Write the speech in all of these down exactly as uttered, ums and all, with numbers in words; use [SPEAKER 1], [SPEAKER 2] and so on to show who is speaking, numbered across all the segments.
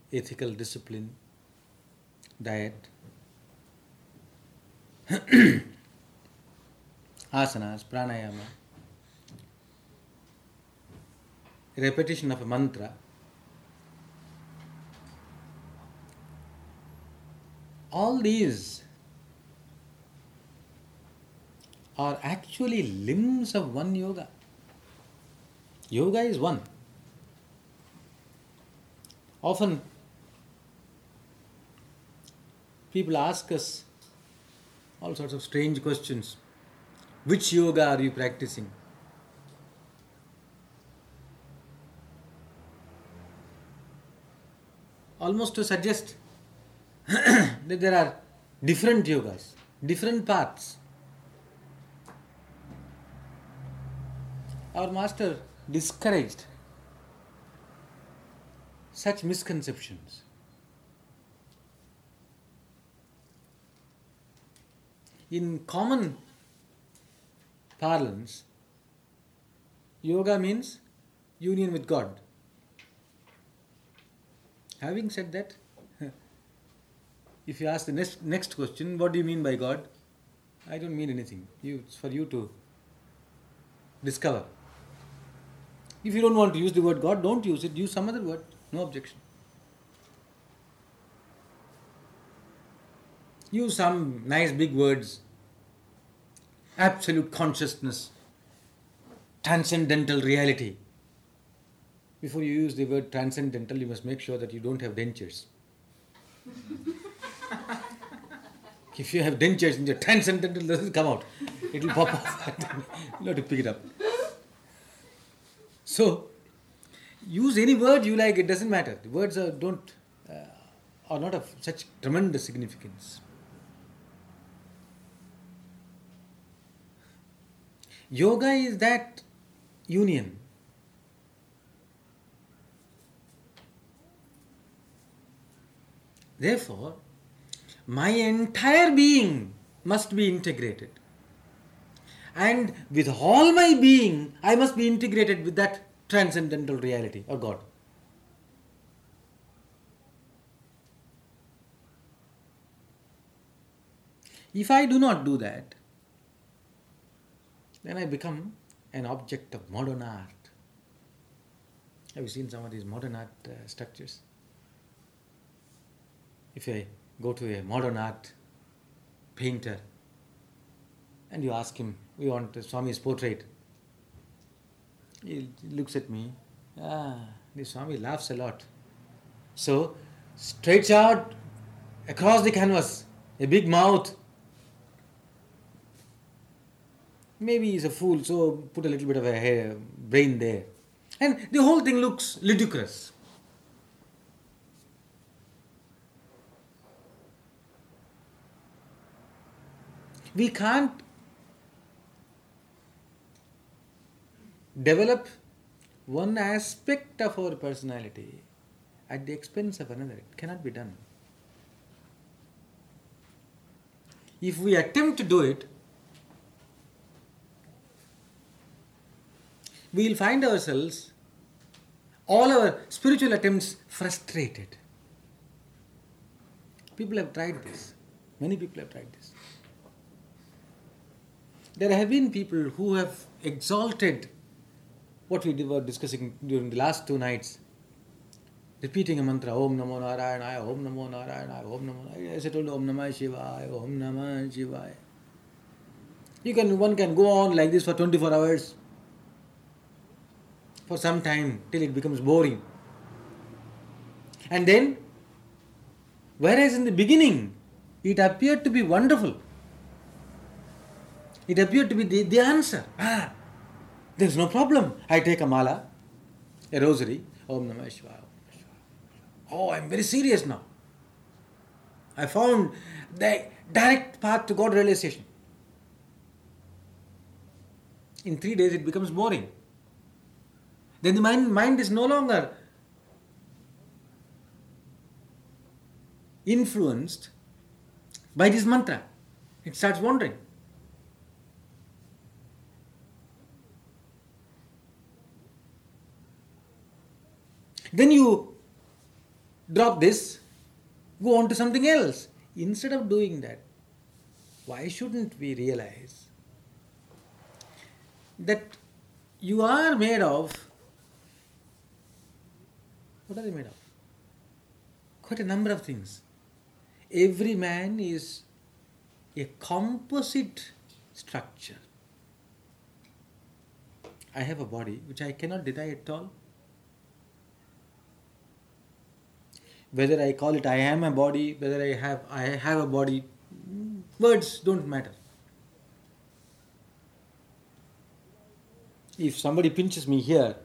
[SPEAKER 1] ethical discipline, diet, asanas, pranayama, repetition of a mantra. All these are actually limbs of one yoga. Yoga is one. Often people ask us all sorts of strange questions. Which yoga are you practicing? Almost to suggest that there are different yogas, different paths. Our master discouraged such misconceptions. In common parlance, yoga means union with God. Having said that, if you ask the next, next question, what do you mean by God? I don't mean anything. You, it's for you to discover. If you don't want to use the word God, don't use it. Use some other word. No objection. Use some nice big words. Absolute consciousness. Transcendental reality. Before you use the word transcendental, you must make sure that you don't have dentures. If you have dentures and your transcendental doesn't come out, it will pop off. You have to pick it up. So, use any word you like, it doesn't matter. The words are, don't, uh, are not of such tremendous significance. Yoga is that union. Therefore, my entire being must be integrated. And with all my being, I must be integrated with that transcendental reality or God. If I do not do that, then I become an object of modern art. Have you seen some of these modern art uh, structures? If I go to a modern art painter and you ask him, we want Swami's portrait, he looks at me, ah, the Swami laughs a lot. So, stretch out across the canvas, a big mouth. Maybe he's a fool, so put a little bit of a hair, brain there. And the whole thing looks ludicrous. We can't develop one aspect of our personality at the expense of another. It cannot be done. If we attempt to do it, we will find ourselves, all our spiritual attempts, frustrated. People have tried this. Many people have tried this. There have been people who have exalted what we were discussing during the last two nights, repeating a mantra, Om Namo Narayanaya, Om Namo Narayanaya, Om Namo Narayanaya. As I told you, Om Namah Shivaya, Om Namah Shivaya. You can, one can go on like this for twenty-four hours, for some time, till it becomes boring. And then, whereas in the beginning, it appeared to be wonderful. It appeared to be the, the answer. Ah, there's no problem. I take a mala, a rosary, Om Namah Shivaya. Oh, I'm very serious now. I found the direct path to God realization. In three days it becomes boring. Then the mind, mind is no longer influenced by this mantra. It starts wandering. Then you drop this, go on to something else. Instead of doing that, why shouldn't we realize that you are made of, what are they made of? Quite a number of things. Every man is a composite structure. I have a body which I cannot deny at all. Whether I call it I am a body, whether I have I have a body, words don't matter. If somebody pinches me here,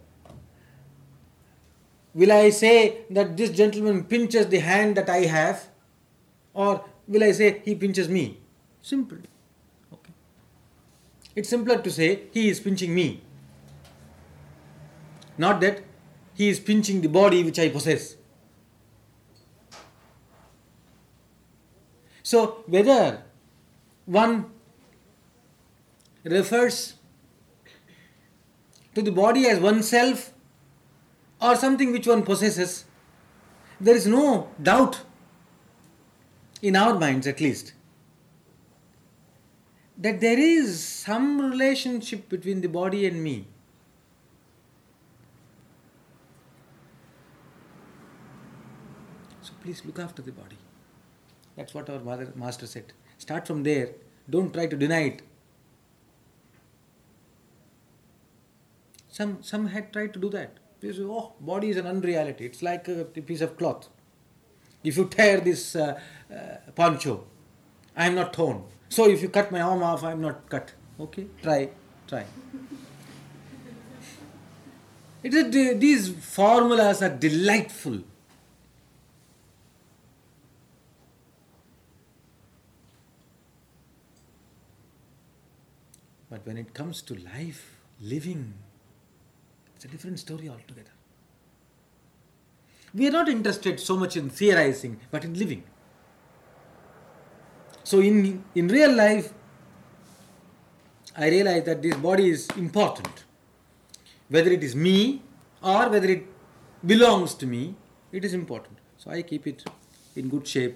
[SPEAKER 1] will I say that this gentleman pinches the hand that I have, or will I say he pinches me? Simple. Okay. It's simpler to say he is pinching me, not that he is pinching the body which I possess. So whether one refers to the body as oneself or something which one possesses, there is no doubt, in our minds at least, that there is some relationship between the body and me. So please look after the body. That's what our mother, master said. Start from there. Don't try to deny it. Some some had tried to do that. They say, oh, body is an unreality. It's like a piece of cloth. If you tear this uh, uh, poncho, I am not torn. So if you cut my arm off, I am not cut. Okay, try, try. It is, these formulas are delightful. But when it comes to life, living, it's a different story altogether. We are not interested so much in theorizing, but in living. So in, in real life, I realize that this body is important. Whether it is me or whether it belongs to me, it is important. So I keep it in good shape,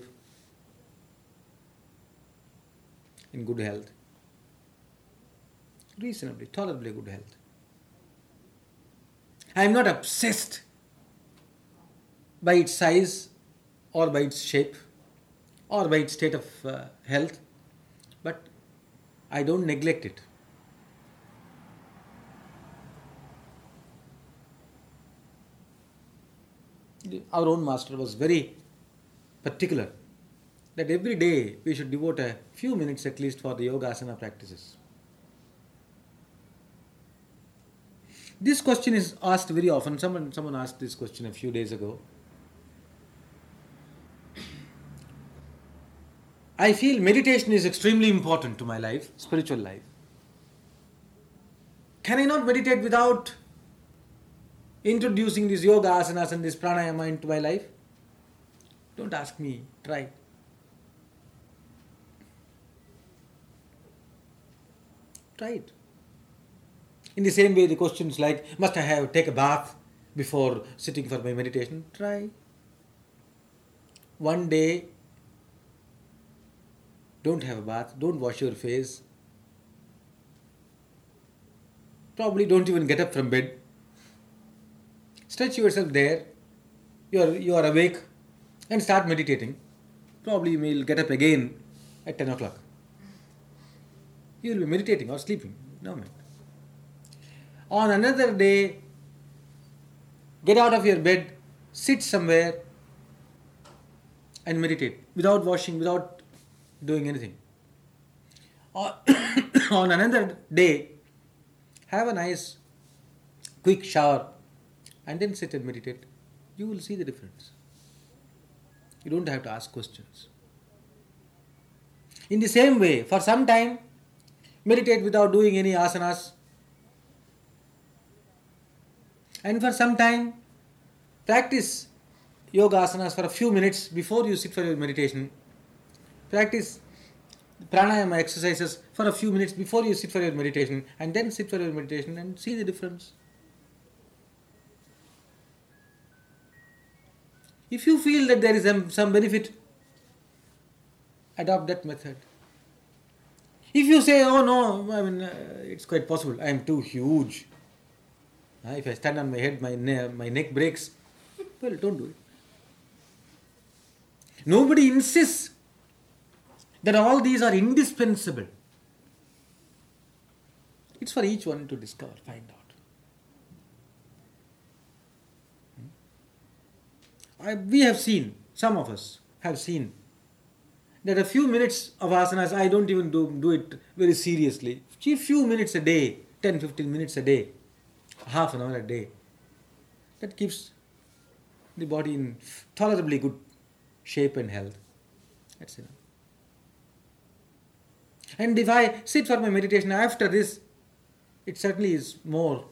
[SPEAKER 1] in good health. Reasonably, tolerably good health. I am not obsessed by its size or by its shape or by its state of uh, health, but I don't neglect it. Our own master was very particular that every day we should devote a few minutes at least for the yoga asana practices. This question is asked very often. Someone, someone asked this question a few days ago. I feel meditation is extremely important to my life, spiritual life. Can I not meditate without introducing these yoga asanas and this pranayama into my life? Don't ask me, try. Try it. In the same way, the questions like, must I have take a bath before sitting for my meditation? Try. One day, don't have a bath, don't wash your face. Probably don't even get up from bed. Stretch yourself there. You are, you are awake and start meditating. Probably you will get up again at ten o'clock. You will be meditating or sleeping. No man. On another day, get out of your bed, sit somewhere and meditate without washing, without doing anything. Or on another day, have a nice quick shower and then sit and meditate. You will see the difference. You don't have to ask questions. In the same way, for some time, meditate without doing any asanas. And for some time, practice yoga asanas for a few minutes before you sit for your meditation. Practice pranayama exercises for a few minutes before you sit for your meditation, and then sit for your meditation and see the difference. If you feel that there is some, some benefit, adopt that method. If you say, oh no, I mean, uh, it's quite possible, I am too huge. Uh, if I stand on my head, my, ne- my neck breaks. Well, don't do it. Nobody insists that all these are indispensable. It's for each one to discover, find out. I, we have seen, some of us have seen, that a few minutes of asanas, I don't even do, do it very seriously. A few minutes a day, ten to fifteen minutes a day, half an hour a day, that keeps the body in tolerably good shape and health. That's enough. And if I sit for my meditation after this, it certainly is more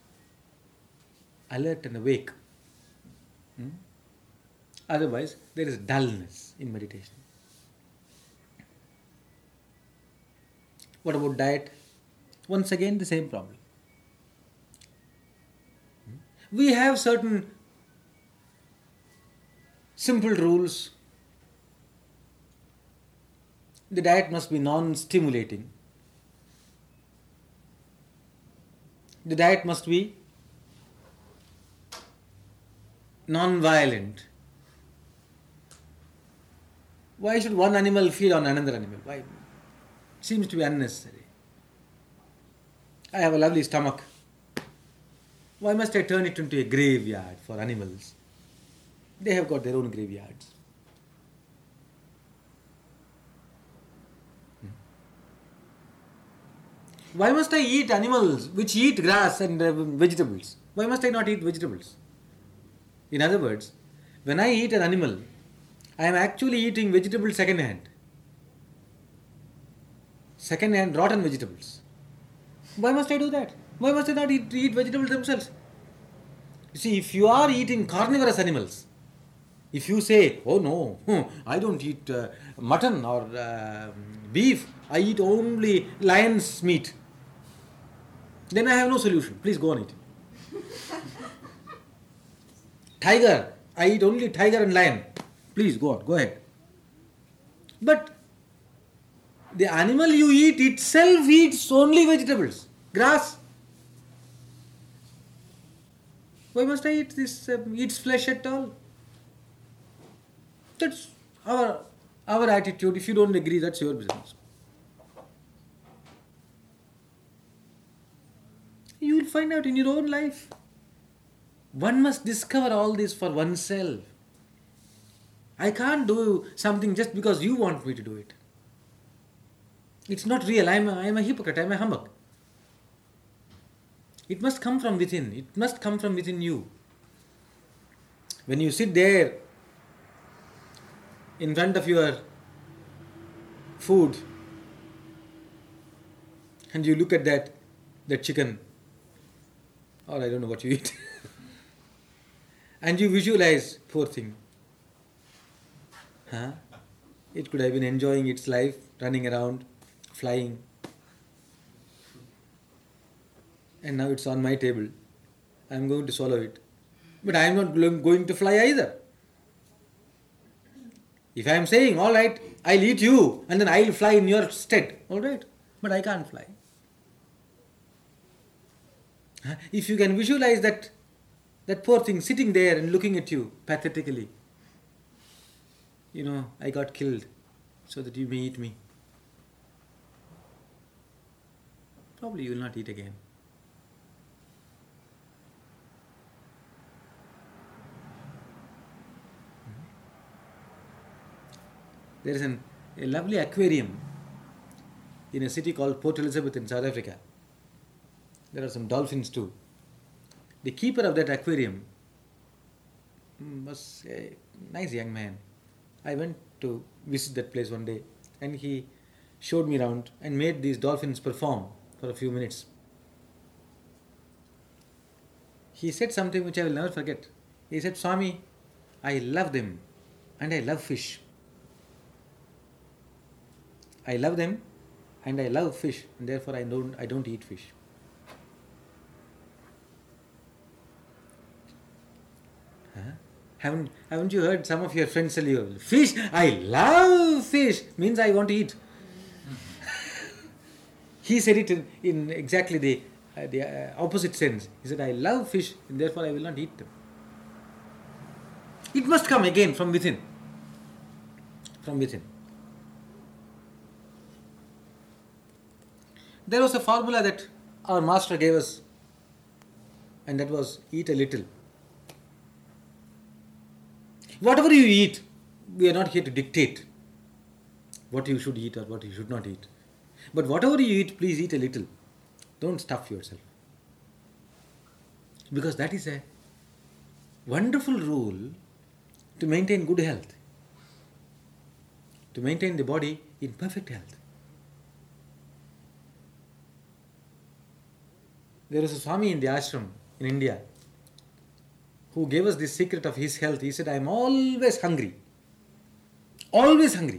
[SPEAKER 1] alert and awake. Hmm? Otherwise, there is dullness in meditation. What about diet? Once again, the same problem. Hmm? We have certain simple rules. The diet must be non-stimulating. The diet must be non-violent. Why should one animal feed on another animal? Why? It seems to be unnecessary. I have a lovely stomach. Why must I turn it into a graveyard for animals? They have got their own graveyards. Why must I eat animals which eat grass and uh, vegetables? Why must I not eat vegetables? In other words, when I eat an animal, I am actually eating vegetables second hand. Second hand rotten vegetables. Why must I do that? Why must I not eat, eat vegetables themselves? You see, if you are eating carnivorous animals, if you say, oh no, I don't eat uh, mutton or uh, beef, I eat only lion's meat, then I have no solution. Please go on eating. Tiger, I eat only tiger and lion. Please go on, go ahead. But the animal you eat itself eats only vegetables, grass. Why must I eat this, uh, eats flesh at all? That's our, our attitude. If you don't agree, that's your business. You will find out in your own life. One must discover all this for oneself. I can't do something just because you want me to do it. It's not real. I'm a, I'm a hypocrite. I'm a humbug. It must come from within. It must come from within you. When you sit there in front of your food and you look at that, that chicken, or I don't know what you eat, and you visualize, poor thing, huh? It could have been enjoying its life, running around, flying, and now it's on my table. I'm going to swallow it, but I'm not going to fly either. If I'm saying, all right, I'll eat you and then I'll fly in your stead, all right, but I can't fly. If you can visualize that, that poor thing sitting there and looking at you pathetically, you know, I got killed so that you may eat me, probably you will not eat again. There is an, a lovely aquarium in a city called Port Elizabeth in South Africa. There are some dolphins too. The keeper of that aquarium was a nice young man. I went to visit that place one day and he showed me around and made these dolphins perform for a few minutes. He said something which I will never forget. He said, Swami, I love them and I love fish. I love them and I love fish, and therefore I don't I don't eat fish. Huh? Haven't, haven't you heard some of your friends tell you, fish, I love fish, means I want to eat. He said it in, in exactly the, uh, the uh, opposite sense. He said, I love fish, and therefore I will not eat them. It must come again from within. From within. There was a formula that our master gave us, and that was eat a little. Whatever you eat, we are not here to dictate what you should eat or what you should not eat. But whatever you eat, please eat a little. Don't stuff yourself. Because that is a wonderful rule to maintain good health, to maintain the body in perfect health. There is a Swami in the ashram in India who gave us the secret of his health. He said, I am always hungry. Always hungry.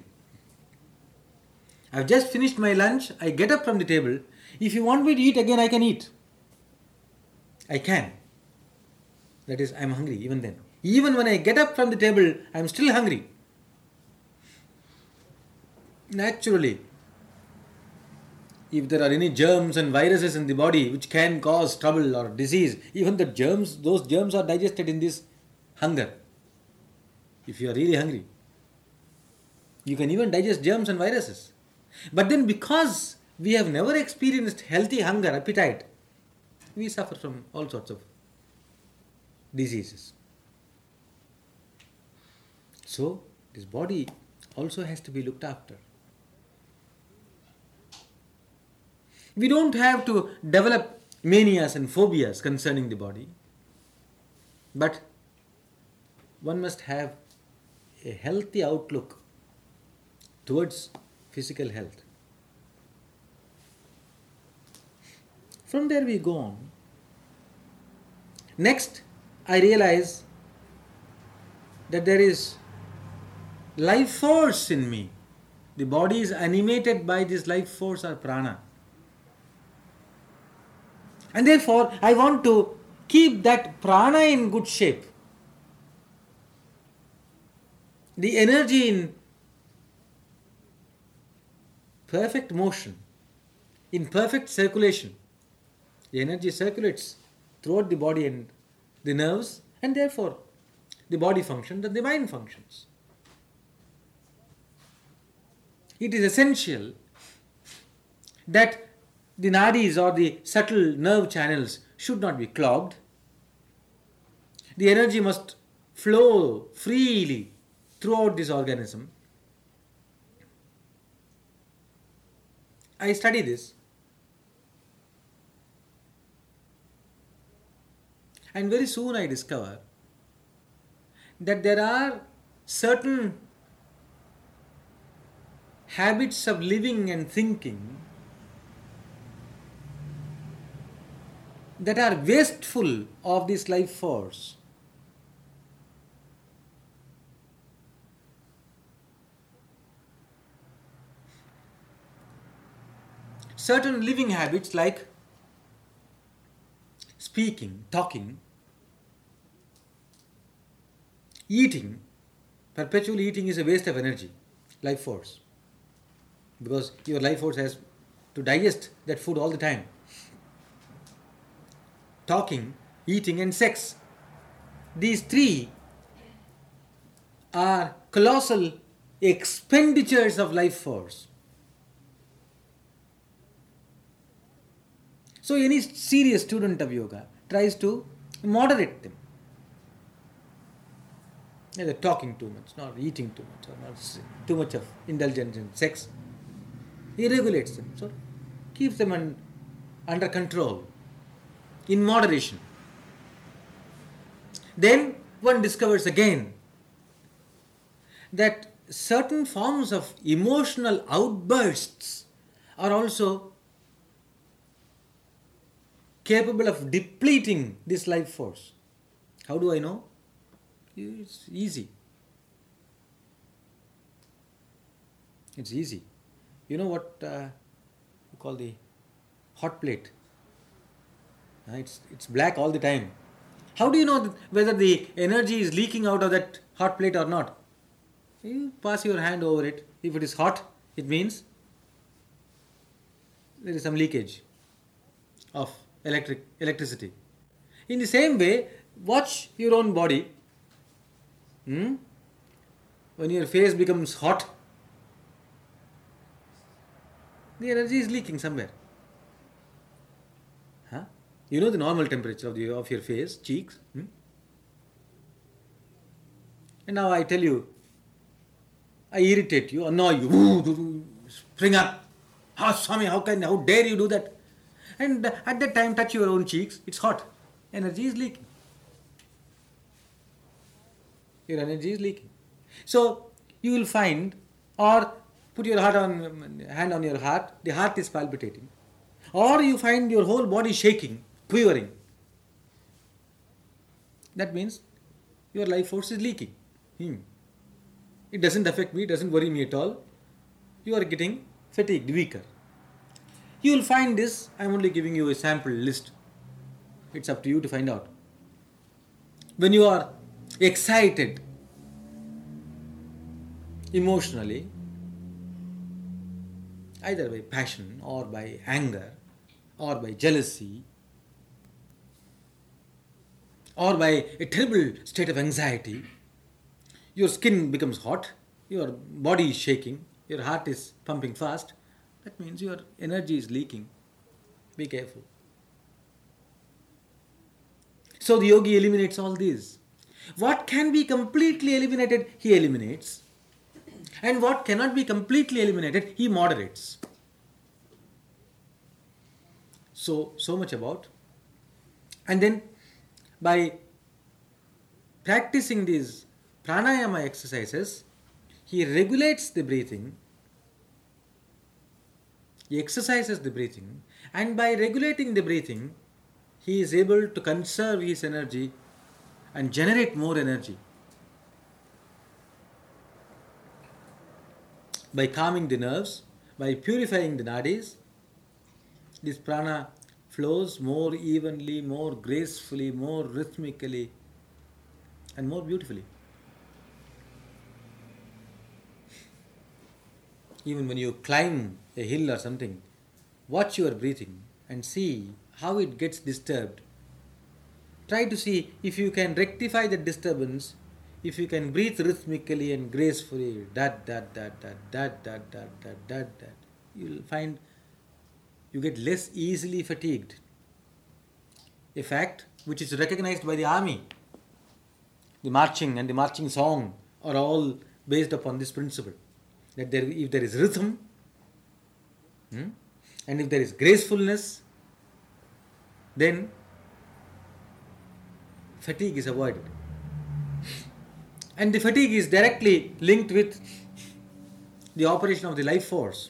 [SPEAKER 1] I have just finished my lunch. I get up from the table. If you want me to eat again, I can eat. I can. That is, I am hungry even then. Even when I get up from the table, I am still hungry. Naturally, if there are any germs and viruses in the body which can cause trouble or disease, even the germs, those germs are digested in this hunger. If you are really hungry, you can even digest germs and viruses. But then because we have never experienced healthy hunger, appetite, we suffer from all sorts of diseases. So, this body also has to be looked after. We don't have to develop manias and phobias concerning the body, but one must have a healthy outlook towards physical health. From there we go on. Next, I realize that there is life force in me. The body is animated by this life force or prana. And therefore, I want to keep that prana in good shape. The energy in perfect motion, in perfect circulation. The energy circulates throughout the body and the nerves, and therefore the body functions and the mind functions. It is essential that the nadis or the subtle nerve channels should not be clogged. The energy must flow freely throughout this organism. I study this, and very soon I discover that there are certain habits of living and thinking that are wasteful of this life force. Certain living habits like speaking, talking, eating. Perpetual eating is a waste of energy, life force, because your life force has to digest that food all the time. Talking, eating and sex. These three are colossal expenditures of life force. So any serious student of yoga tries to moderate them. Neither talking too much, not eating too much, or not too much of indulgence in sex. He regulates them, so keeps them un, under control, in moderation. Then one discovers again that certain forms of emotional outbursts are also capable of depleting this life force. How do I know? It's easy. It's easy. You know what uh, you call the hot plate? Uh, it's, it's black all the time. How do you know whether the energy is leaking out of that hot plate or not? You pass your hand over it. If it is hot, it means there is some leakage of electric electricity. In the same way, watch your own body. Hmm? When your face becomes hot, the energy is leaking somewhere. Huh? You know the normal temperature of, the, of your face, cheeks. Hmm? And now I tell you, I irritate you, annoy you, spring up. How, Swami, how can, how dare you do that? And at that time, touch your own cheeks, it's hot. Energy is leaking. Your energy is leaking. So, you will find, or put your heart on, hand on your heart, the heart is palpitating. Or you find your whole body shaking, quivering. That means your life force is leaking. Hmm. It doesn't affect me, it doesn't worry me at all. You are getting fatigued, weaker. You will find this, I am only giving you a sample list. It's up to you to find out. When you are excited emotionally, either by passion or by anger or by jealousy or by a terrible state of anxiety, your skin becomes hot, your body is shaking, your heart is pumping fast. That means your energy is leaking. Be careful. So the yogi eliminates all these. What can be completely eliminated, he eliminates. And what cannot be completely eliminated, he moderates. So, so much about. And then by practicing these pranayama exercises, he regulates the breathing, he exercises the breathing, and by regulating the breathing, he is able to conserve his energy and generate more energy. By calming the nerves, by purifying the nadis, this prana flows more evenly, more gracefully, more rhythmically, and more beautifully. Even when you climb a hill or something, watch your breathing and see how it gets disturbed. Try to see if you can rectify the disturbance, if you can breathe rhythmically and gracefully, that, that, that, that, that, that, that, that, that, that, you will find you get less easily fatigued. A fact which is recognized by the army. The marching and the marching song are all based upon this principle. That there, if there is rhythm, hmm, and if there is gracefulness, then fatigue is avoided. And the fatigue is directly linked with the operation of the life force.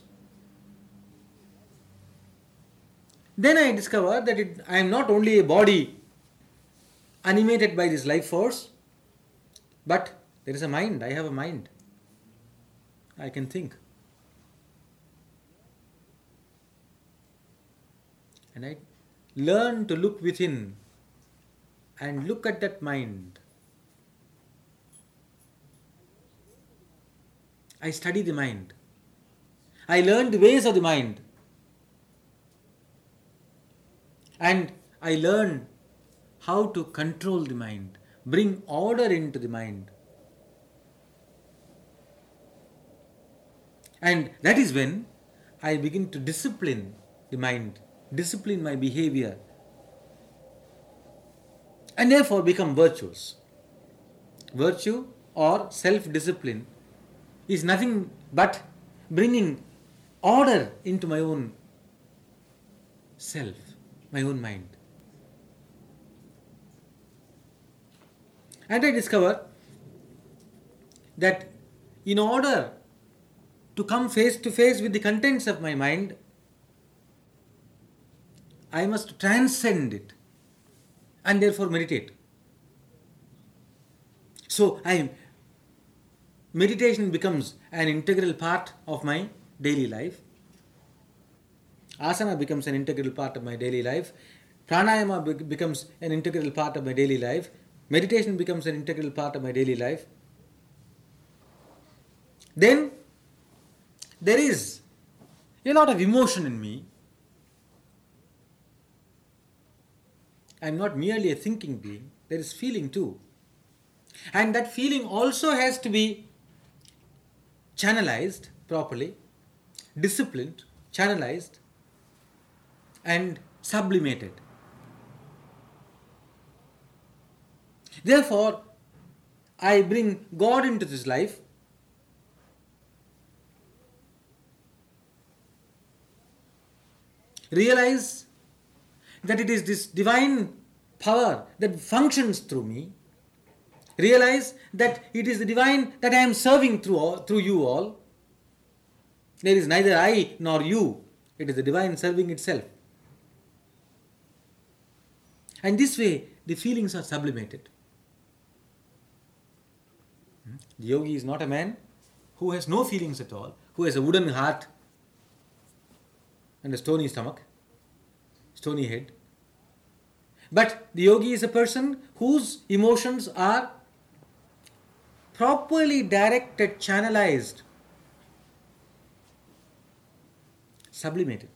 [SPEAKER 1] Then I discover that it, I am not only a body animated by this life force, but there is a mind. I have a mind. I can think. And I learn to look within and look at that mind. I study the mind. I learn the ways of the mind. And I learn how to control the mind, bring order into the mind. And that is when I begin to discipline the mind, discipline my behavior, and therefore become virtuous. Virtue or self-discipline is nothing but bringing order into my own self, my own mind. And I discover that in order to come face to face with the contents of my mind, I must transcend it and therefore meditate. So I meditation becomes an integral part of my daily life. Asana becomes an integral part of my daily life. Pranayama be- becomes an integral part of my daily life. Meditation becomes an integral part of my daily life. Then there is a lot of emotion in me. I am not merely a thinking being, there is feeling too. And that feeling also has to be channelized properly, disciplined, channelized, and sublimated. Therefore, I bring God into this life. Realize that it is this divine power that functions through me. Realize that it is the divine that I am serving through all, through you all. There is neither I nor you. It is the divine serving itself. And this way, the feelings are sublimated. The yogi is not a man who has no feelings at all, who has a wooden heart and a stony stomach, stony head. But the yogi is a person whose emotions are properly directed, channelized, sublimated.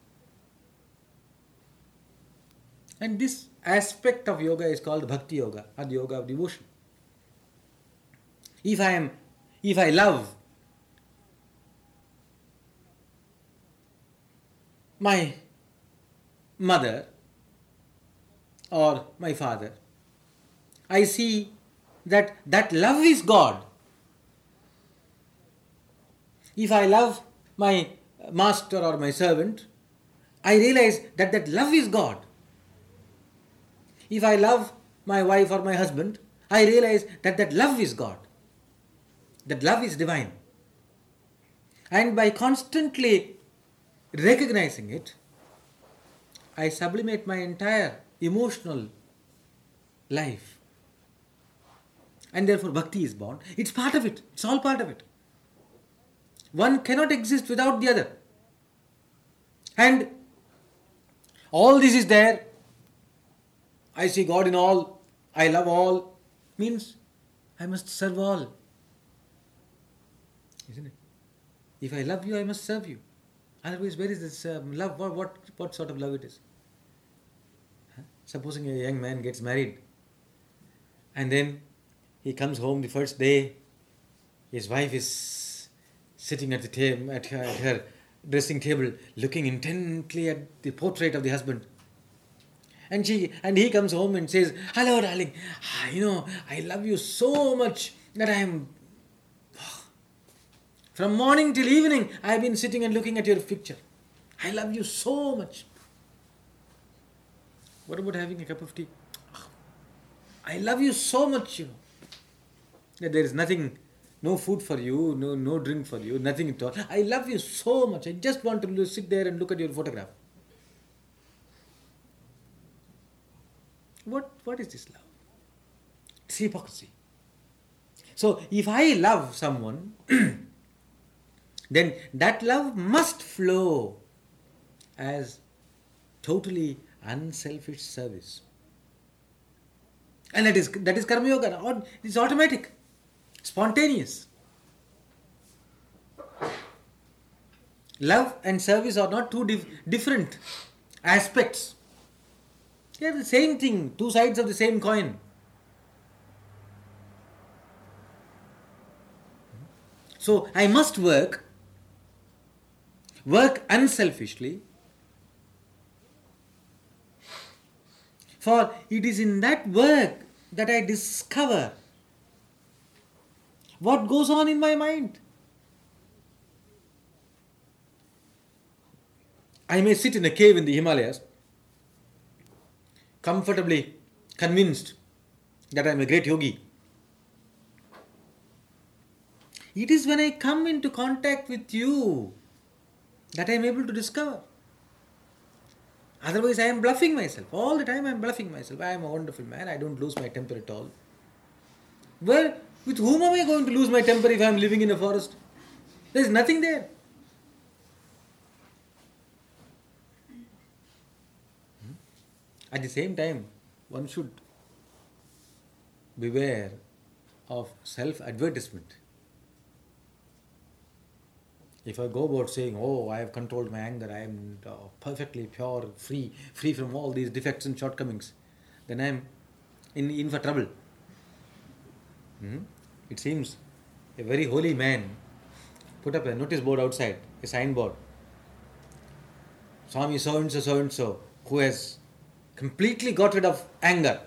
[SPEAKER 1] And this aspect of yoga is called bhakti yoga, or the yoga of devotion. If I am, if I love my mother or my father, I see that that love is God. If I love my master or my servant, I realize that that love is God. If I love my wife or my husband, I realize that that love is God. That love is divine. And by constantly recognizing it, I sublimate my entire emotional life. And therefore bhakti is born. It's part of it. It's all part of it. One cannot exist without the other. And all this is there. I see God in all. I love all. Means I must serve all. Isn't it? If I love you, I must serve you. Otherwise, where is this um, love? What, what, what sort of love it is? Huh? Supposing a young man gets married and then he comes home the first day, his wife is sitting at the table, at her, at her dressing table, looking intently at the portrait of the husband. And she and he comes home and says, "Hello, darling. Ah, you know, I love you so much that I am. From morning till evening, I have been sitting and looking at your picture. I love you so much." What about having a cup of tea? I love you so much, you know, that there is nothing, no food for you, no no drink for you, nothing at all. I love you so much. I just want to sit there and look at your photograph. What what is this love? It's hypocrisy. So if I love someone, then that love must flow as totally unselfish service. And that is that is karma yoga. It's automatic, spontaneous. Love and service are not two dif- different aspects. They are the same thing, two sides of the same coin. So I must work, work unselfishly, for it is in that work that I discover what goes on in my mind. I may sit in a cave in the Himalayas, comfortably convinced that I am a great yogi. It is when I come into contact with you that I am able to discover. Otherwise, I am bluffing myself. All the time I am bluffing myself. I am a wonderful man. I don't lose my temper at all. Well, with whom am I going to lose my temper if I am living in a forest? There is nothing there. At the same time, one should beware of self-advertisement. If I go about saying, oh, I have controlled my anger, I am uh, perfectly pure, free, free from all these defects and shortcomings, then I am in, in for trouble. Hmm? It seems a very holy man put up a notice board outside, a signboard. Swami so-and-so, so-and-so, who has completely got rid of anger.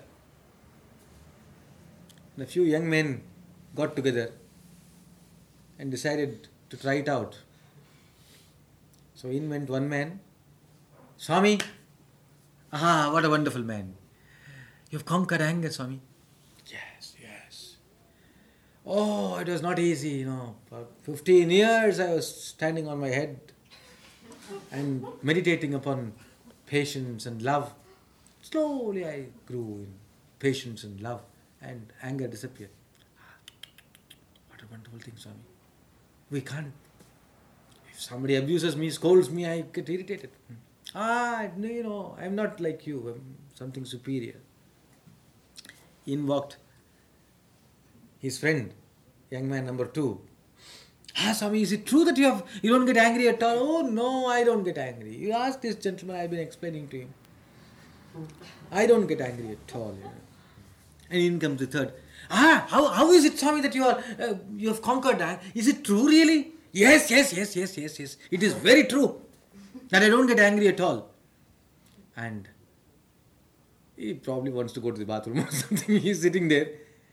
[SPEAKER 1] And a few young men got together and decided to try it out. So in went one man. Swami, ah, what a wonderful man. You've conquered anger, Swami. Yes, yes. Oh, it was not easy, you know. For fifteen years I was standing on my head and meditating upon patience and love. Slowly I grew in patience and love, and anger disappeared. What a wonderful thing, Swami. We can't. If somebody abuses me, scolds me, I get irritated. Ah, no, you know, I'm not like you. I'm something superior. In walked his friend, young man number two. Ah, Swami, is it true that you have you don't get angry at all? Oh, no, I don't get angry. You ask this gentleman, I've been explaining to him. I don't get angry at all. You know. And in comes the third. Ah, how, how is it, Swami, that you are uh, you have conquered anger? Is it true, really? Yes, yes, yes, yes, yes, yes. It is very true that I don't get angry at all. And he probably wants to go to the bathroom or something. He's sitting there.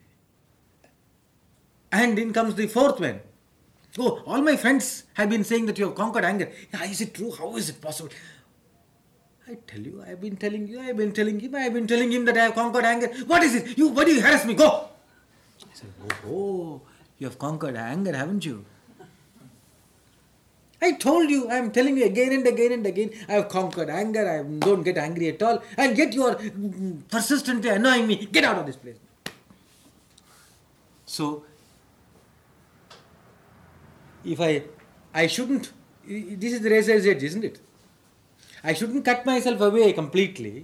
[SPEAKER 1] And in comes the fourth man. Oh, all my friends have been saying that you have conquered anger. Yeah, is it true? How is it possible? I tell you, I have been telling you, I have been telling him, I have been telling him that I have conquered anger. What is it? You, why do you harass me? Go! I said, oh, oh, you have conquered anger, haven't you? I told you, I am telling you again and again and again, I have conquered anger, I don't get angry at all, and yet you are persistently annoying me. Get out of this place. So, if I, I shouldn't, this is the razor's edge, isn't it? I shouldn't cut myself away completely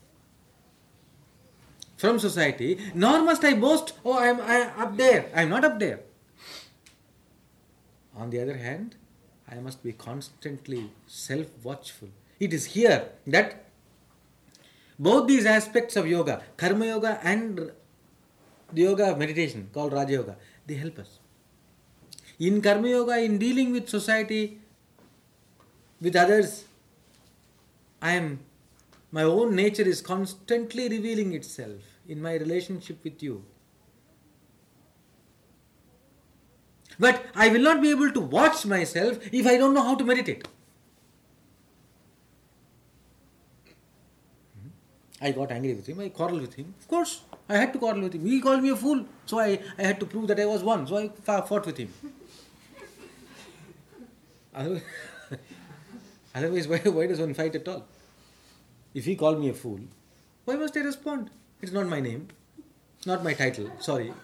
[SPEAKER 1] from society, nor must I boast, oh, I am I am up there. I am not up there. On the other hand, I must be constantly self-watchful. It is here that both these aspects of yoga, karma yoga and the yoga of meditation called Raja Yoga, they help us. In karma yoga, in dealing with society, with others, I am, my own nature is constantly revealing itself in my relationship with you. But I will not be able to watch myself if I don't know how to meditate. I got angry with him, I quarreled with him. Of course, I had to quarrel with him. He called me a fool, so I, I had to prove that I was one. So I fought with him. Otherwise, otherwise why, why does one fight at all? If he called me a fool, why must I respond? It's not my name, not my title, sorry.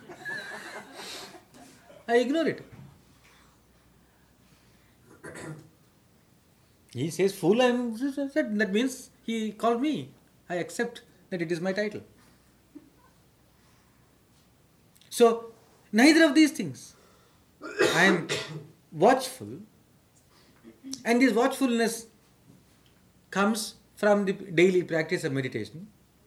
[SPEAKER 1] I ignore it. He says fool, I'm, that means he called me. I accept that it is my title. So, neither of these things. I am watchful, and this watchfulness comes from the daily practice of meditation.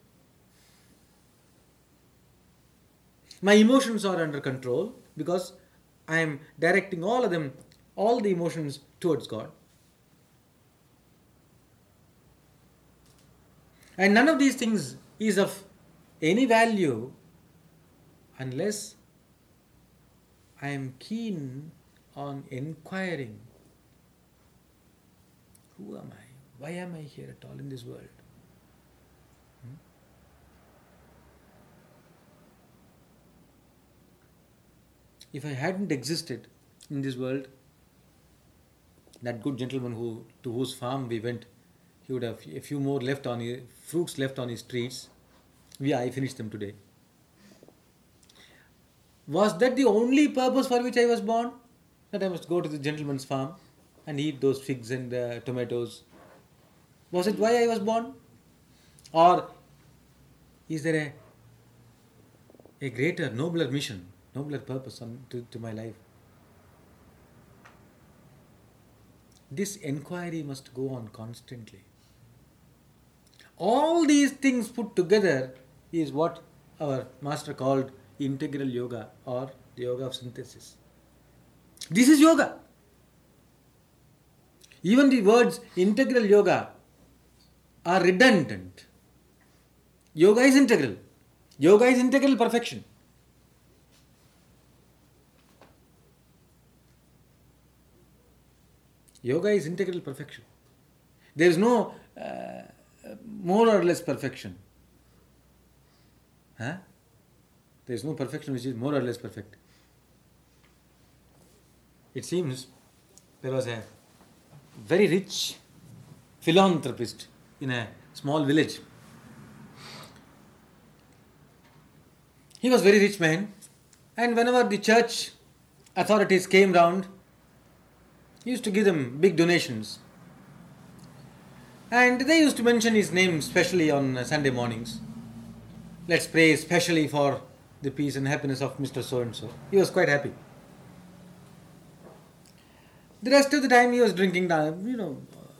[SPEAKER 1] My emotions are under control because I am directing all of them, all the emotions towards God. And none of these things is of any value unless I am keen on inquiring. Who am I? Why am I here at all in this world? Hmm? If I hadn't existed in this world, that good gentleman who to whose farm we went, he would have a few more left on his, fruits left on his trees. Yeah, I finished them today. Was that the only purpose for which I was born? That I must go to the gentleman's farm and eat those figs and uh, tomatoes. Was it why I was born? Or Is there a, a greater, nobler mission, nobler purpose on, to, to my life? This inquiry must go on constantly. All these things put together is what our master called integral yoga, or the yoga of synthesis. This is yoga. Even the words integral yoga are redundant. Yoga is integral. Yoga is integral perfection. Yoga is integral perfection. There is no uh, more or less perfection. Huh? There is no perfection which is more or less perfect. It seems there was a very rich philanthropist in a small village. He was a very rich man, and whenever the church authorities came round, he used to give them big donations. And they used to mention his name specially on Sunday mornings. Let's pray specially for the peace and happiness of Mister So-and-so. He was quite happy. The rest of the time he was drinking, you know,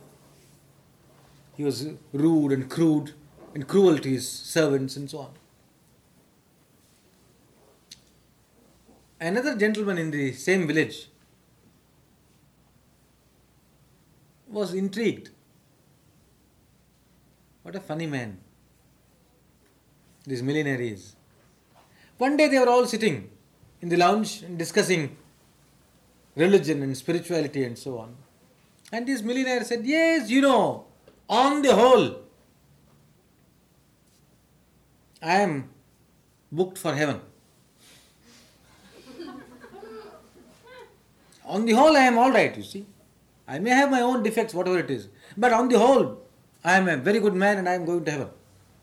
[SPEAKER 1] he was rude and crude and cruel to his servants and so on. Another gentleman in the same village was intrigued. What a funny man this millionaire is. One day they were all sitting in the lounge and discussing religion and spirituality and so on. And this millionaire said, yes, you know, on the whole, I am booked for heaven. On the whole, I am all right, you see. I may have my own defects, whatever it is. But on the whole, I am a very good man and I am going to heaven.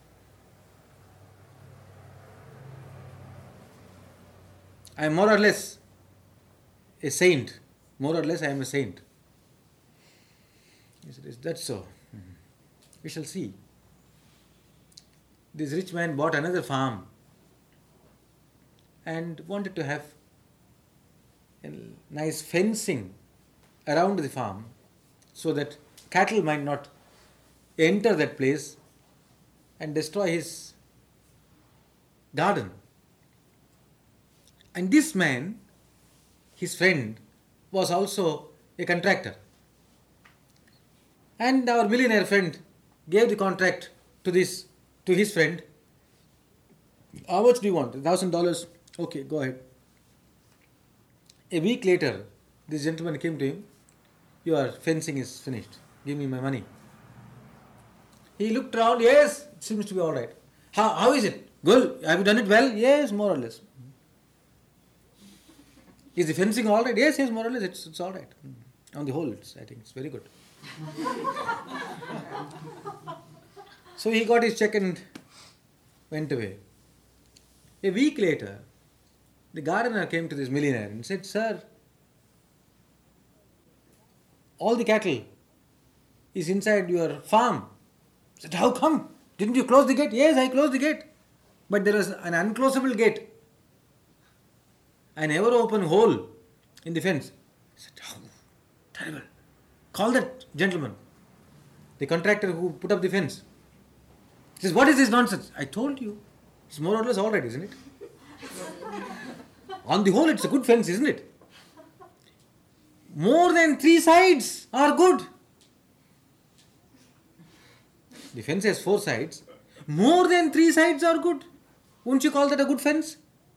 [SPEAKER 1] I am more or less a saint. More or less I am a saint. He said, is that so? Mm-hmm. We shall see. This rich man bought another farm and wanted to have a nice fencing around the farm so that cattle might not enter that place and destroy his garden. And this man, his friend, was also a contractor. And our millionaire friend gave the contract to this to his friend. How much do you want? A thousand dollars? Okay, go ahead. A week later, this gentleman came to him. Your fencing is finished. Give me my money. He looked around. Yes, it seems to be all right. How, how is it? Good. Have you done it well? Yes, more or less. Is the fencing all right? Yes, yes, more or less. It's, it's all right. On the whole, it's, I think it's very good. So he got his check and went away. A week later, the gardener came to this millionaire and said, sir, all the cattle is inside your farm. He said, how come? Didn't you close the gate? Yes, I closed the gate. But there was an unclosable gate. An ever-open hole in the fence. He said, oh, terrible. Call that gentleman, the contractor who put up the fence. He says, what is this nonsense? I told you. It's more or less all right, isn't it? On the whole, it's a good fence, isn't it? More than three sides are good. The fence has four sides. More than three sides are good. Won't you call that a good fence?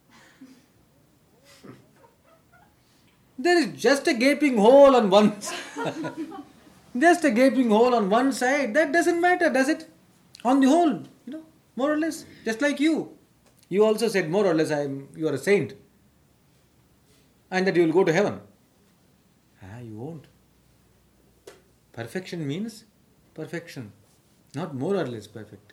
[SPEAKER 1] There is just a gaping hole on one side. Just a gaping hole on one side. That doesn't matter, does it? On the whole, you know, more or less, just like you. You also said more or less, I am. You are a saint. And that you will go to heaven. Ah, you won't. Perfection means perfection, not more or less perfect.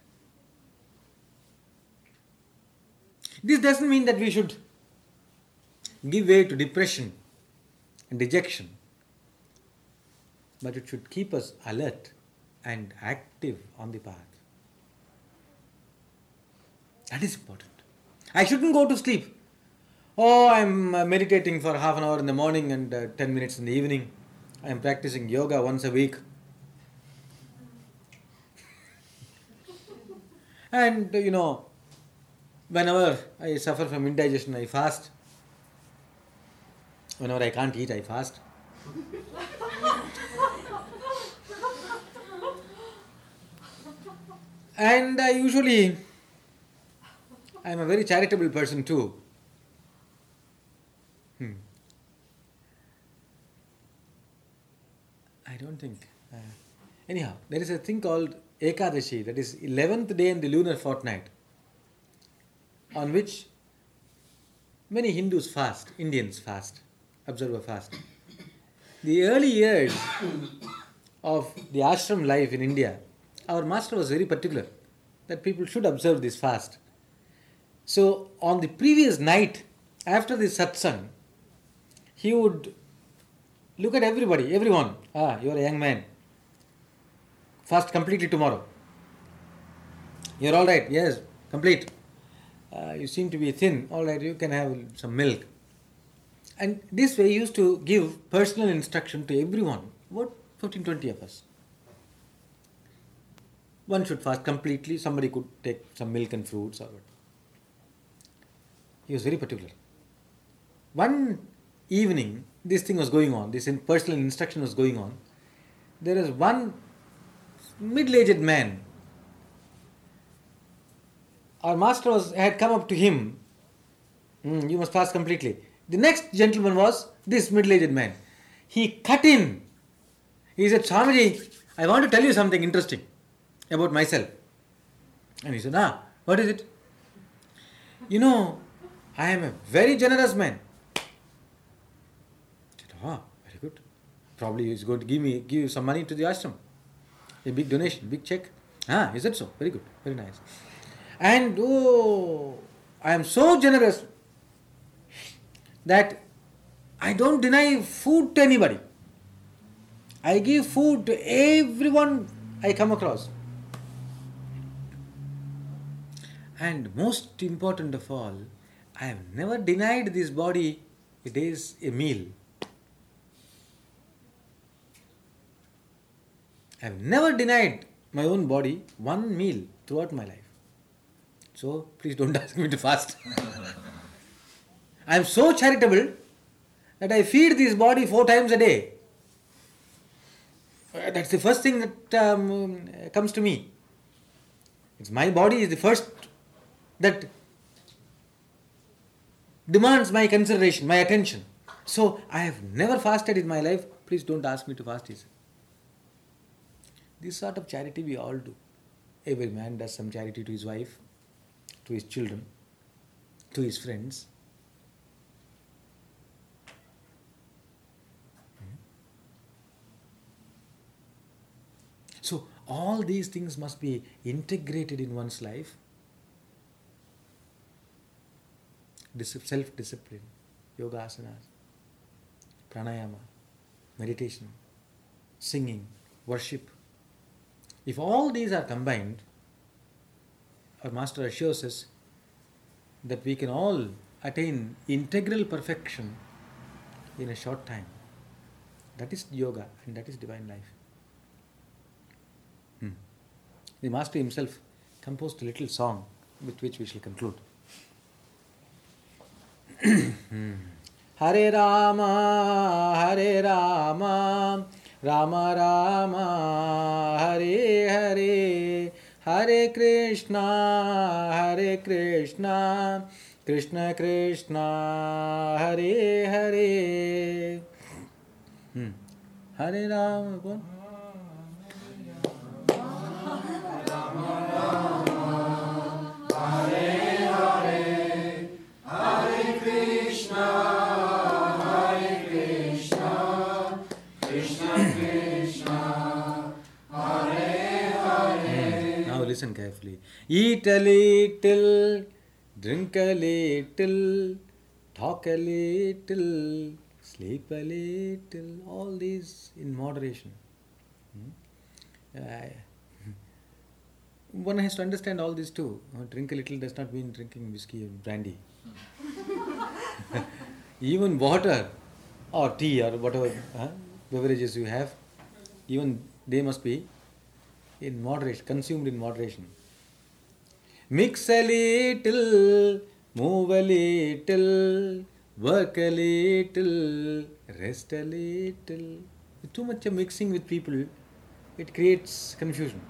[SPEAKER 1] This doesn't mean that we should give way to depression and dejection, but it should keep us alert and active on the path. That is important. I shouldn't go to sleep. Oh, I'm uh, meditating for half an hour in the morning and uh, ten minutes in the evening. I'm practicing yoga once a week. And uh, you know, whenever I suffer from indigestion, I fast. Whenever I can't eat, I fast. And I usually, I'm a very charitable person too. Hmm. I don't think. Uh, anyhow, there is a thing called Ekadashi, that is eleventh day in the lunar fortnight, on which many Hindus fast, Indians fast, observe a fast. The early years of the ashram life in India, our master was very particular that people should observe this fast. So on the previous night, after the satsang, he would look at everybody, everyone. Ah, you are a young man. Fast completely tomorrow. You're all right. Yes, complete. Uh, you seem to be thin. All right, you can have some milk. And this way he used to give personal instruction to everyone. About fifteen, twenty of us. One should fast completely. Somebody could take some milk and fruits or what. He was very particular. One evening, this thing was going on. This personal instruction was going on. There was one middle-aged man. Our master was had come up to him. Mm, you must fast completely. The next gentleman was this middle-aged man. He cut in. He said, Swamiji, I want to tell you something interesting about myself. And he said, ah, what is it? You know, I am a very generous man. I said, ah, very good. Probably he's going to give me give you some money to the ashram. A big donation, big check. Ah, is that so? Very good, very nice. And oh, I am so generous that I don't deny food to anybody. I give food to everyone I come across. And most important of all, I have never denied this body a day's a meal. I have never denied my own body one meal throughout my life. So please don't ask me to fast. I am so charitable that I feed this body four times a day. That's the first thing that um, comes to me. It's my body is the first that demands my consideration, my attention. So I have never fasted in my life. Please don't ask me to fast. He said. This sort of charity we all do. Every man does some charity to his wife, to his children, to his friends. So all these things must be integrated in one's life. Self-discipline, yoga asanas, pranayama, meditation, singing, worship. If all these are combined, our master assures us that we can all attain integral perfection in a short time. That is yoga and that is divine life. Hmm. The master himself composed a little song with which we shall conclude. Hare Rama, Hare Rama, Rama Rama, Hare Hare, Hare Krishna, Hare Krishna, Krishna Krishna, Hare Hare. Hmm. Hare Rama, go on. Listen carefully. Eat a little, drink a little, talk a little, sleep a little. All these in moderation. Hmm? Uh, one has to understand all this too. Uh, Drink a little does not mean drinking whiskey and brandy. Even water or tea or whatever uh, beverages you have, even they must be in moderation, consumed in moderation. Mix a little, move a little, work a little, rest a little. Too much of mixing with people, it creates confusion,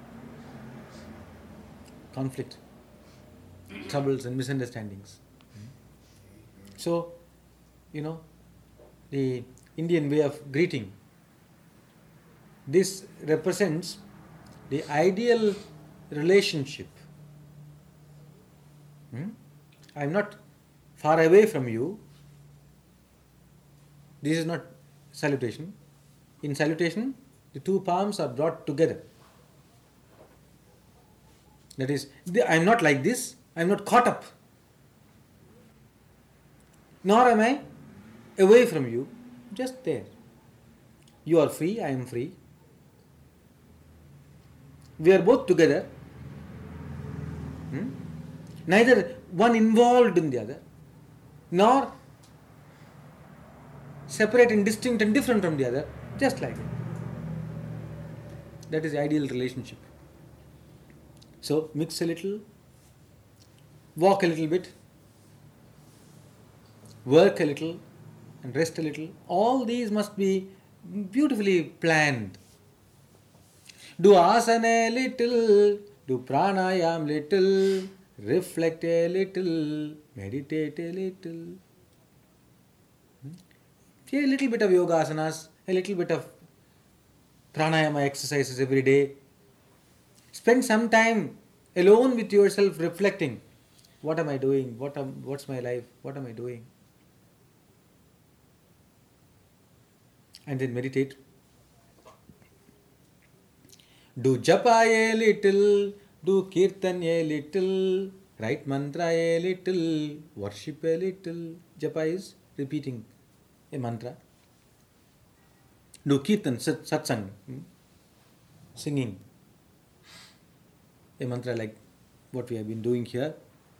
[SPEAKER 1] conflict, troubles and misunderstandings. So, you know, the Indian way of greeting, this represents the ideal relationship. Hmm? I am not far away from you. This is not salutation. In salutation, the two palms are brought together. That is, I am not like this, I am not caught up. Nor am I away from you, just there. You are free, I am free. We are both together. Hmm? Neither one involved in the other, nor separate and distinct and different from the other, just like that. That is the ideal relationship. So, mix a little, walk a little bit, work a little, and rest a little. All these must be beautifully planned. Do asana a little, do pranayam little, reflect a little, meditate a little. A little bit of yoga asanas, a little bit of pranayama exercises every day. Spend some time alone with yourself reflecting. What am I doing? What am, what's my life? What am I doing? And then meditate. Do japa a little, do kirtan a little, write mantra a little, worship a little. Japa is repeating a mantra. Do kirtan, sat, satsang, singing a mantra like what we have been doing here.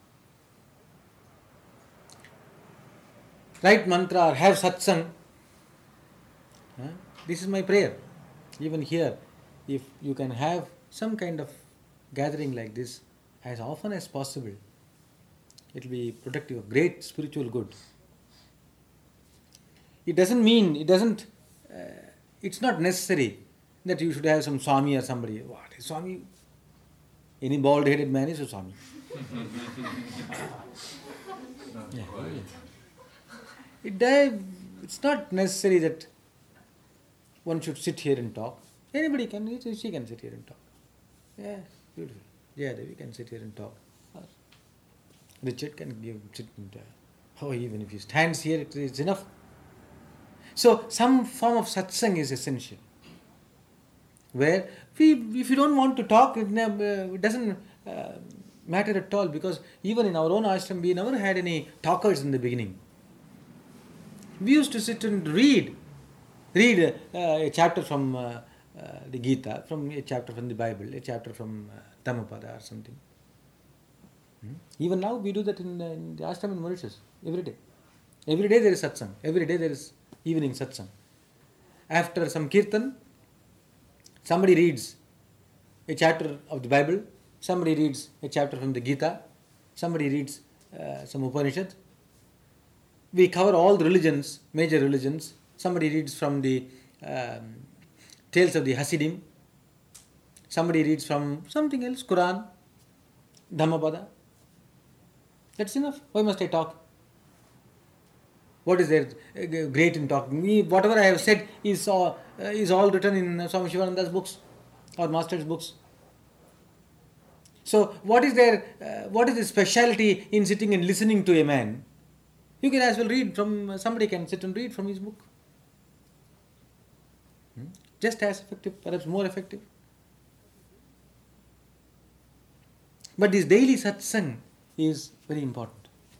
[SPEAKER 1] Write mantra or have satsang. Huh? This is my prayer. Even here, if you can have some kind of gathering like this as often as possible, it will be productive of great spiritual good. It doesn't mean, it doesn't, uh, it's not necessary that you should have some Swami or somebody. What is Swami? Any bald-headed man is a Swami. Yeah. It, uh, it's not necessary that one should sit here and talk. Anybody can, she can sit here and talk. Yeah, beautiful. Yeah, we can sit here and talk. Richard can give, sit and talk. Oh, even if he stands here, it is enough. So, some form of satsang is essential. Where, we, if you don't want to talk, it, uh, it doesn't uh, matter at all, because even in our own ashram, we never had any talkers in the beginning. We used to sit and read. Read uh, a chapter from uh, uh, the Gita, from a chapter from the Bible, a chapter from uh, Dhammapada or something. Hmm? Even now we do that in, uh, in the ashram in Mauritius, every day. Every day there is satsang. Every day there is evening satsang. After some kirtan, somebody reads a chapter of the Bible, somebody reads a chapter from the Gita, somebody reads uh, some Upanishad. We cover all the religions, major religions. Somebody reads from the um, Tales of the Hasidim. Somebody reads from something else, Quran, Dhammapada. That's enough. Why must I talk? What is there uh, great in talking? Me, whatever I have said is, uh, uh, is all written in Swami Shivananda's books or Master's books. So, what is there? Uh, what is the speciality in sitting and listening to a man? You can as well read from, uh, somebody can sit and read from his book. Hmm? Just as effective, perhaps more effective. But this daily satsang is very important.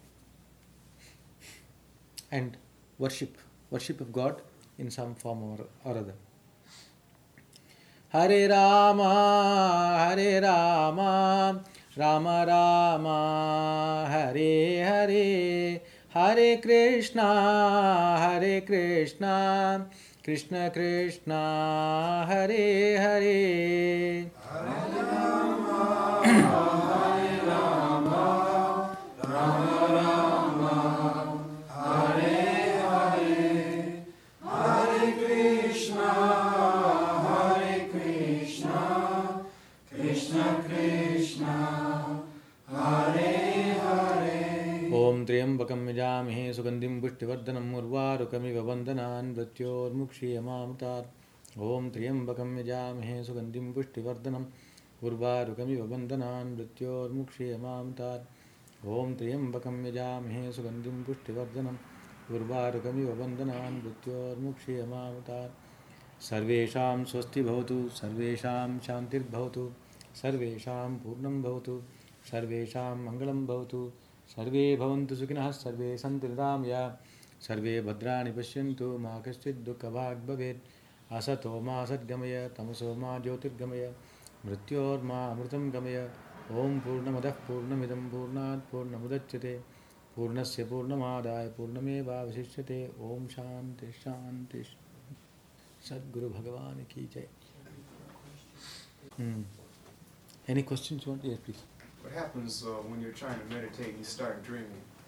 [SPEAKER 1] And worship, worship of God in some form or, or other. Hare Rama, Hare Rama, Rama Rama, Hare Hare, Hare Krishna, Hare Krishna, Krishna Krishna, Hare Hare. Hare Rama, Hare Rama, Rama Rama, Hare Hare, Hare Krishna, Hare Krishna, Krishna Krishna, Hare Hare. Om Triambakam Yajamhe Sugandhim Pushtivardhanam Urvarukamiva Bandhanan Mrityormukshiyamamtat. Om Triambakam Yajamhe Sugandhim Pushtivardhanam Urvarukamiva Bandhanan Mrityormukshiyamamtat. Om Triambakam Yajamhe Sugandhim Pushtivardhanam Urvarukamiva Bandhanan Mrityormukshiyamamtat. Sarvesham Swasti Bhavatu, Sarvesham Shantir Bhavatu, Sarvesham Purnam Bhavatu, Sarvesham Mangalam Bhavatu, Sarve Bhavantu Sukhinah, Sarve Santu Niramya, Sarve Bhadrani Pashyantu, Ma Kaschid Dukkha Bhag Bhavet, Asato Ma Asatgamaya, Tamaso Ma Jyotirgamaya, Mrityor Ma Amritam Gamaya, Om Purnamadah Purnamidam Purnat Purnamudachyate, Purnasya Purnamadaya Purnameva Vasishyate, Om Shanti Shanti. Sadguru Bhagavan ki jai. Hmm. Any questions you want? Yes, please.
[SPEAKER 2] What happens uh, when you're trying to meditate and you start dreaming?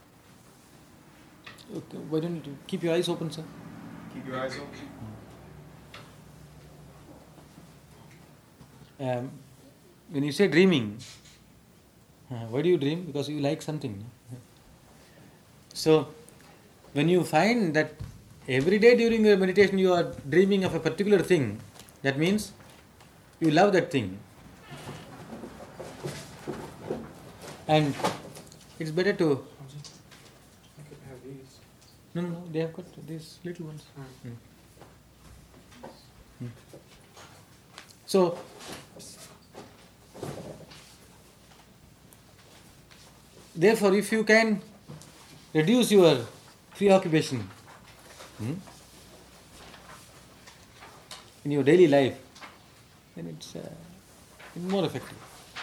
[SPEAKER 1] Okay, why don't you keep your eyes open, sir?
[SPEAKER 2] Keep your eyes open.
[SPEAKER 1] Um, when you say dreaming, uh, why do you dream? Because you like something. No? So, when you find that every day during your meditation you are dreaming of a particular thing, that means you love that thing. And it's better to...
[SPEAKER 2] I could have these.
[SPEAKER 1] No, no, no, they have got these little ones.
[SPEAKER 2] Hmm.
[SPEAKER 1] Hmm. Hmm. So, therefore, if you can reduce your preoccupation hmm, in your daily life, then it's, uh, it's more effective.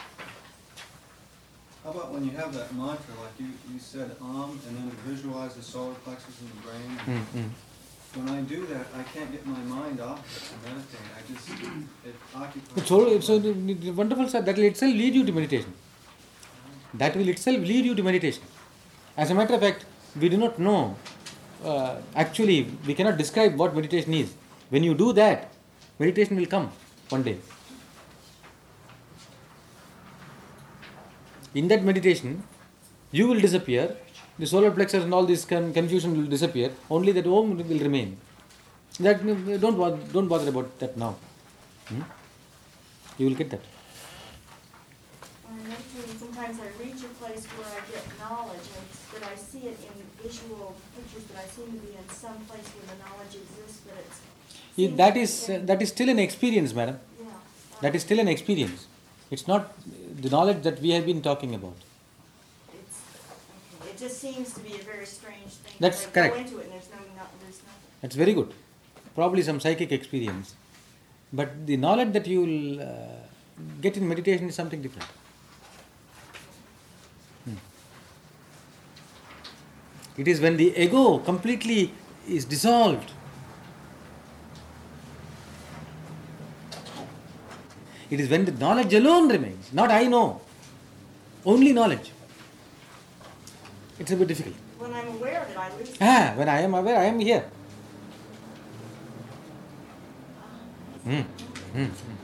[SPEAKER 3] How about when you have that mantra, like you, you said Om, and then visualize the solar plexus in the brain?
[SPEAKER 1] Mm-hmm.
[SPEAKER 3] When I do that, I can't get my mind off it and meditate. I just, it occupies...
[SPEAKER 1] It's so, it's so wonderful, sir. That will itself lead you to meditation. That will itself lead you to meditation. As a matter of fact, we do not know, uh, actually, we cannot describe what meditation is. When you do that, meditation will come one day. In that meditation, you will disappear, the solar plexus and all this con- confusion will disappear, only that Om will remain. That don't bother, don't bother about that now. Hmm? You will get that.
[SPEAKER 4] When I'm meditating, sometimes I reach a place where I get knowledge, and it's that I see it in visual pictures, that I seem to be in some place where the knowledge exists, but it's...
[SPEAKER 1] If that is uh, that is still an experience, madam.
[SPEAKER 4] Yeah.
[SPEAKER 1] That is still an experience. It's not the knowledge that we have been talking about.
[SPEAKER 4] It's, okay. It just seems to be a very strange thing.
[SPEAKER 1] That's
[SPEAKER 4] I
[SPEAKER 1] correct.
[SPEAKER 4] go into it and there's, no, not, there's nothing.
[SPEAKER 1] That's very good. Probably some psychic experience. But the knowledge that you will uh, get in meditation is something different. Hmm. It is when the ego completely is dissolved. It is when the knowledge alone remains, not I know, only knowledge. It's a bit difficult.
[SPEAKER 4] When I'm aware of it, I lose it.
[SPEAKER 1] Ah, when I am aware, I am here. Hmm. Hmm.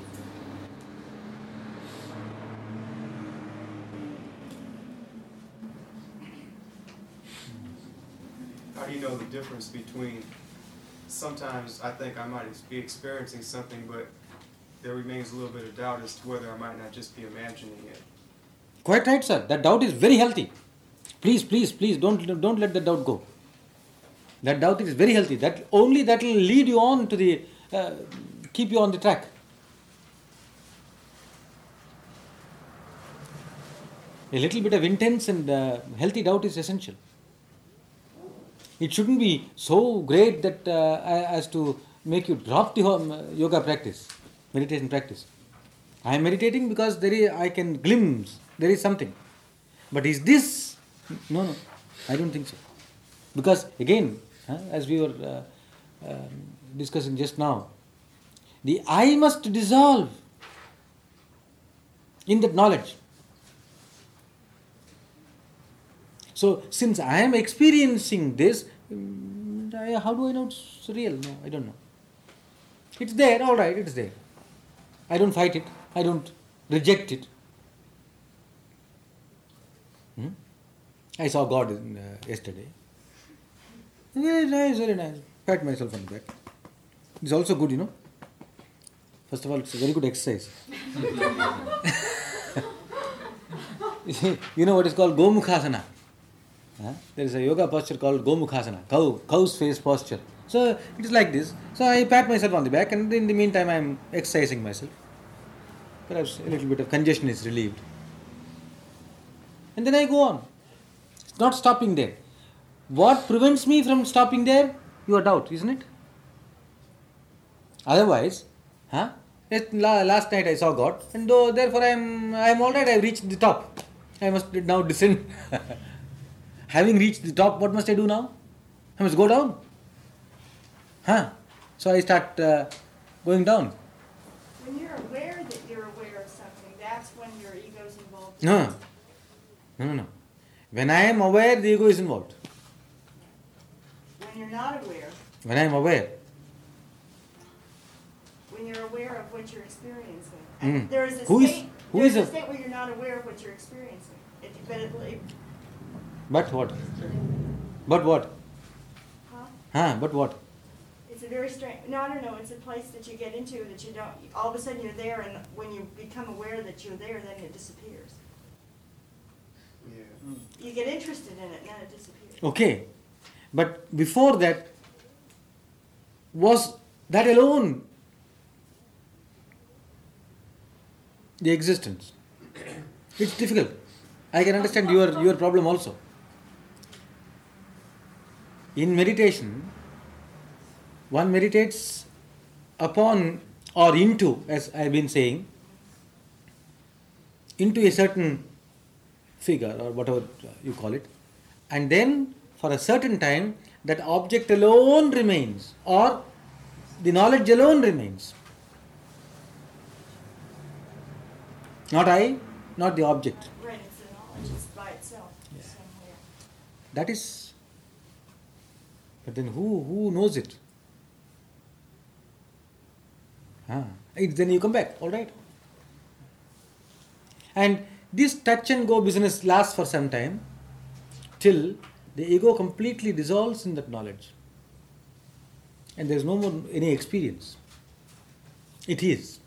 [SPEAKER 2] How do you know the difference between, sometimes I think I might ex- be experiencing something, but there remains a little bit of doubt as to whether I might not just be imagining it.
[SPEAKER 1] Quite right, sir. That doubt is very healthy. Please, please, please, don't don't let the doubt go. That doubt is very healthy. That only that will lead you on to the, uh, keep you on the track. A little bit of intense and uh, healthy doubt is essential. It shouldn't be so great that uh, as to make you drop the yoga practice. meditation practice. I am meditating because there is, I can glimpse, there is something. But is this? No, no, I don't think so. Because again, huh, as we were uh, um, discussing just now, the I must dissolve in that knowledge. So, since I am experiencing this, mm, I- how do I know it's real? No, I don't know. It's there, all right, it's there. I don't fight it. I don't reject it. Hmm? I saw God in, uh, yesterday. Very nice, very nice. Pat myself on the back. It's also good, you know. First of all, it's a very good exercise. You know what is called Gomukhasana? Huh? There is a yoga posture called Gomukhasana, cow, cow's face posture. So it is like this. So I pat myself on the back, and in the meantime I am exercising myself. Perhaps a little bit of congestion is relieved. And then I go on. It's not stopping there. What prevents me from stopping there? Your doubt, isn't it? Otherwise, huh? Yes, la- last night I saw God, and though therefore I am I am all right. I have reached the top. I must now descend. Having reached the top, what must I do now? I must go down. Huh? So I start uh, going down.
[SPEAKER 4] When you're aware that you're aware of something, that's when your ego's involved.
[SPEAKER 1] No, no, no, no. When I am aware, the ego is involved.
[SPEAKER 4] When you're not aware,
[SPEAKER 1] When I am aware,
[SPEAKER 4] when you're aware of what you're experiencing.
[SPEAKER 1] Mm.
[SPEAKER 4] There is a
[SPEAKER 1] Who is-
[SPEAKER 4] state,
[SPEAKER 1] who
[SPEAKER 4] there's
[SPEAKER 1] is
[SPEAKER 4] a
[SPEAKER 1] a-
[SPEAKER 4] state where you're not aware of what you're experiencing. It, but it, it,
[SPEAKER 1] but what? But what?
[SPEAKER 4] huh?
[SPEAKER 1] Huh? But what?
[SPEAKER 4] It's a very strange, no, I don't know, it's a place that you get into that you don't, all of a sudden you're there, and when you become aware that you're there, then it disappears.
[SPEAKER 2] Yeah.
[SPEAKER 4] You get interested in it, and then it disappears.
[SPEAKER 1] Okay. But before that, was that alone the existence? It's difficult. I can understand your, your problem also. In meditation, one meditates upon or into, as I have been saying, into a certain figure or whatever you call it, and then for a certain time that object alone remains, or the knowledge alone remains. Not I, not the object.
[SPEAKER 4] Right, it's the knowledge, it's by itself, somewhere.
[SPEAKER 1] That is, but then who who knows it? Ah, it, then you come back, all right. And this touch and go business lasts for some time, till the ego completely dissolves in that knowledge, and there is no more any experience. It is.